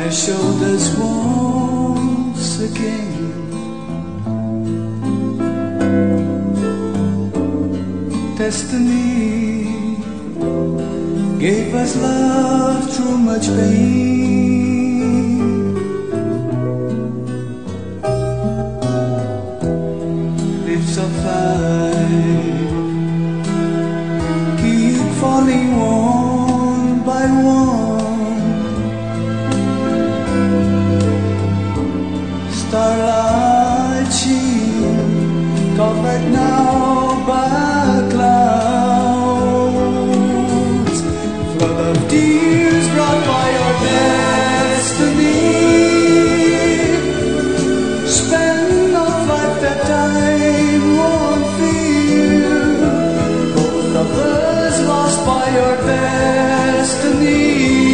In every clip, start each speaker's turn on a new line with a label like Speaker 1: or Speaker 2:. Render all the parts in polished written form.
Speaker 1: showed us once again. Destiny gave us love through much pain. Lips of life keep falling one by one. Starlight sheen, covered now by clouds. Flood of tears brought by your destiny. Spend of life that time won't feel. Both of us lost by your destiny.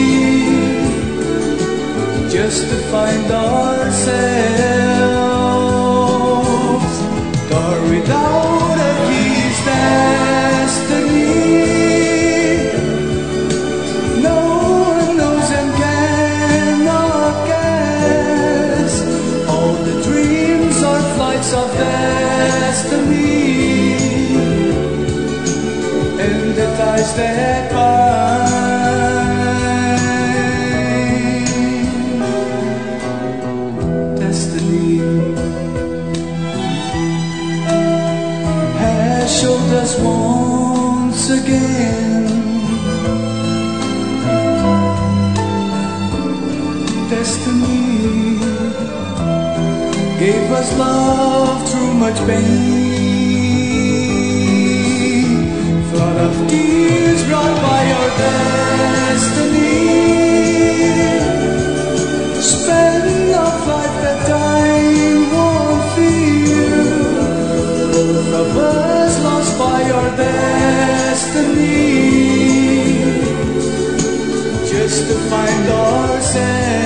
Speaker 1: Just to find ourselves, door without a key's destiny. No one knows and cannot guess. All the dreams are flights of destiny, and the ties that bind. Showed us once again. Destiny gave us love through much pain. Flood of tears brought by your destiny. Spend of life that time won't feel. Both of us lost by your destiny, just to find ourselves.